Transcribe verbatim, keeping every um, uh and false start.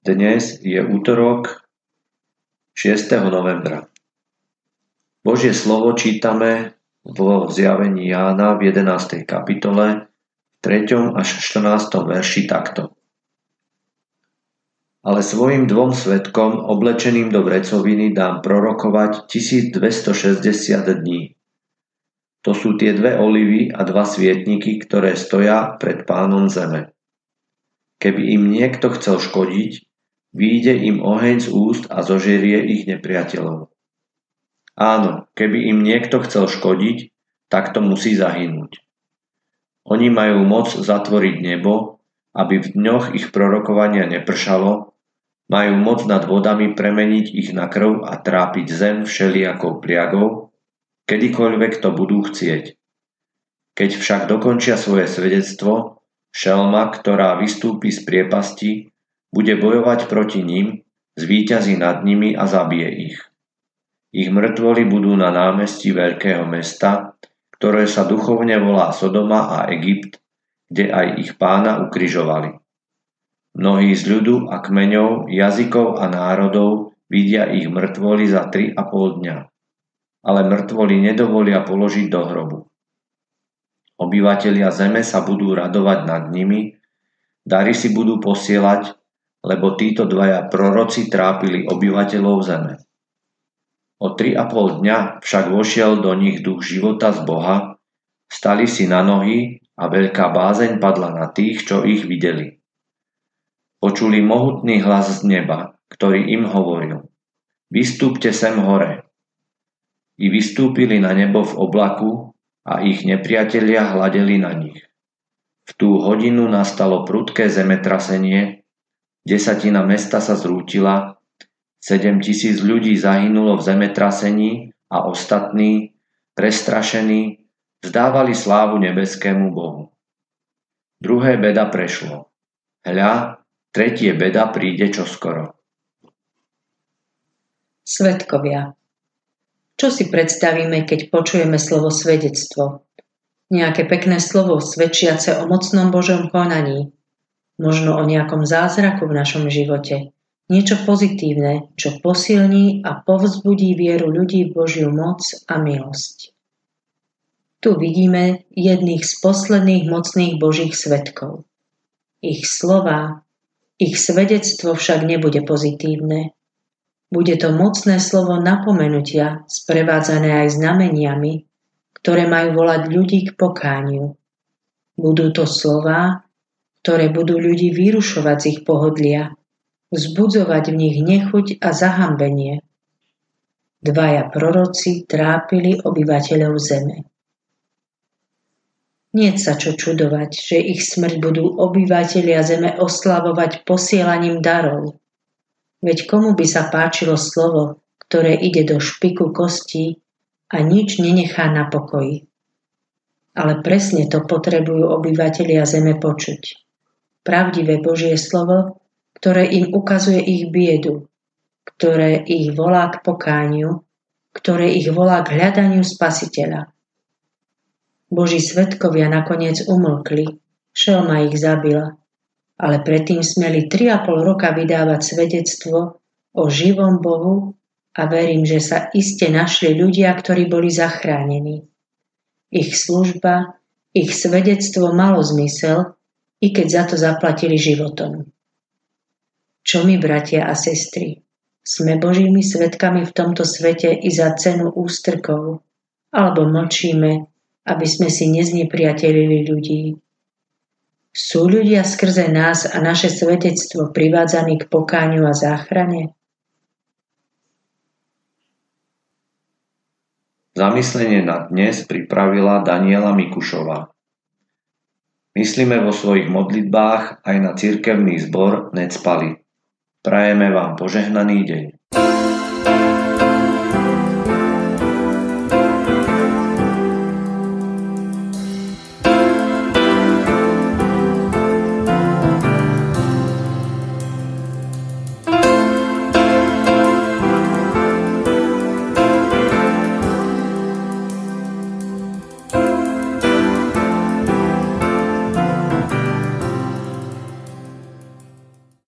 Dnes je útorok šiesteho novembra. Božie slovo čítame vo Zjavení Jána v jedenástej kapitole v treťom až štrnástom verši takto. Ale svojim dvom svedkom, oblečeným do vrecoviny, dám prorokovať tisícdvestošesťdesiat dní. To sú tie dve olivy a dva svietniky, ktoré stoja pred Pánom zeme. Keby im niekto chcel škodiť, vyjde im oheň z úst a zožerie ich nepriateľov. Áno, keby im niekto chcel škodiť, tak to musí zahynúť. Oni majú moc zatvoriť nebo, aby v dňoch ich prorokovania nepršalo, majú moc nad vodami premeniť ich na krv a trápiť zem všelijakou pliagou, kedykoľvek to budú chcieť. Keď však dokončia svoje svedectvo, šelma, ktorá vystúpi z priepasti, bude bojovať proti ním, zvíťazí nad nimi a zabije ich. Ich mŕtvoly budú na námestí veľkého mesta, ktoré sa duchovne volá Sodoma a Egypt, kde aj ich Pána ukrižovali. Mnohí z ľudu a kmeňov, jazykov a národov vidia ich mŕtvoly za tri a pol dňa, ale mŕtvoly nedovolia položiť do hrobu. Obyvatelia zeme sa budú radovať nad nimi, dary si budú posielať, lebo títo dvaja proroci trápili obyvateľov zeme. O tri a pol dňa však vošiel do nich duch života z Boha, stali si na nohy a veľká bázeň padla na tých, čo ich videli. Počuli mohutný hlas z neba, ktorý im hovoril: Vystúpte sem hore. I vystúpili na nebo v oblaku a ich nepriatelia hľadeli na nich. V tú hodinu nastalo prudké zemetrasenie, desatina mesta sa zrútila, sedem tisíc ľudí zahynulo v zemetrasení a ostatní, prestrašení, vzdávali slávu nebeskému Bohu. Druhé beda prešlo. Hľa, tretie beda príde čoskoro. Svedkovia. Čo si predstavíme, keď počujeme slovo svedectvo? Nejaké pekné slovo svedčiace o mocnom Božom konaní, možno o nejakom zázraku v našom živote. Niečo pozitívne, čo posilní a povzbudí vieru ľudí v Božiu moc a milosť. Tu vidíme jedných z posledných mocných Božích svedkov. Ich slová, ich svedectvo však nebude pozitívne. Bude to mocné slovo napomenutia, sprevádzané aj znameniami, ktoré majú volať ľudí k pokániu. Budú to slová, ktoré budú ľudí vyrušovať z ich pohodlia, vzbudzovať v nich nechuť a zahambenie. Dvaja proroci trápili obyvateľov zeme. Nie sa čo čudovať, že ich smrť budú obyvatelia zeme oslavovať posielaním darov. Veď komu by sa páčilo slovo, ktoré ide do špiku kostí a nič nenechá na pokoji. Ale presne to potrebujú obyvatelia zeme počuť. Pravdivé Božie slovo, ktoré im ukazuje ich biedu, ktoré ich volá k pokániu, ktoré ich volá k hľadaniu Spasiteľa. Boží svedkovia nakoniec umlkli, šelma ich zabila, ale predtým smeli tri a pol roka vydávať svedectvo o živom Bohu a verím, že sa iste našli ľudia, ktorí boli zachránení. Ich služba, ich svedectvo malo zmysel, i keď za to zaplatili životom. Čo my, bratia a sestry? Sme Božími svedkami v tomto svete i za cenu ústrkov, alebo mlčíme, aby sme si neznepriatelili ľudí? Sú ľudia skrze nás a naše svedectvo privádzaní k pokániu a záchrane? Zamyslenie na dnes pripravila Daniela Mikušová. Myslíme vo svojich modlitbách aj na cirkevný zbor Necpali. Prajeme vám požehnaný deň.